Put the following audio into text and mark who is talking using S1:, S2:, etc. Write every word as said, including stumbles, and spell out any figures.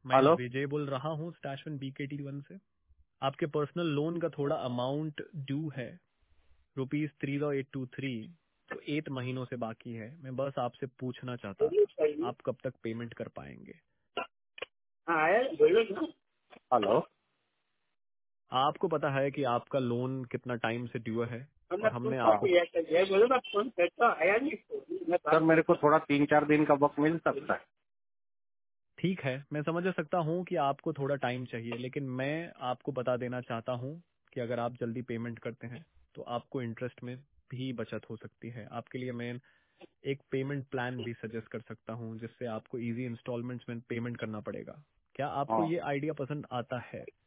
S1: मैं
S2: हेलो।
S1: विजय बोल रहा हूँ Stash one B K T one से। आपके पर्सनल लोन का थोड़ा अमाउंट ड्यू है, rupees three zero eight two three, तो एट महीनों से बाकी है। मैं बस आपसे पूछना चाहता था आप कब तक पेमेंट कर पाएंगे।
S2: हेलो।
S1: आपको पता है कि आपका लोन कितना टाइम से ड्यू है, और हमने
S2: हाँ
S1: आपको।
S2: सर, मेरे को थोड़ा तीन चार दिन का वक्त मिल सकता है?
S1: ठीक है, मैं समझ सकता हूँ कि आपको थोड़ा टाइम चाहिए, लेकिन मैं आपको बता देना चाहता हूँ कि अगर आप जल्दी पेमेंट करते हैं तो आपको इंटरेस्ट में भी बचत हो सकती है। आपके लिए मैं एक पेमेंट प्लान भी सजेस्ट कर सकता हूँ जिससे आपको इजी इंस्टॉलमेंट्स में पेमेंट करना पड़ेगा। क्या आपको
S2: हाँ
S1: ये आइडिया पसंद आता है?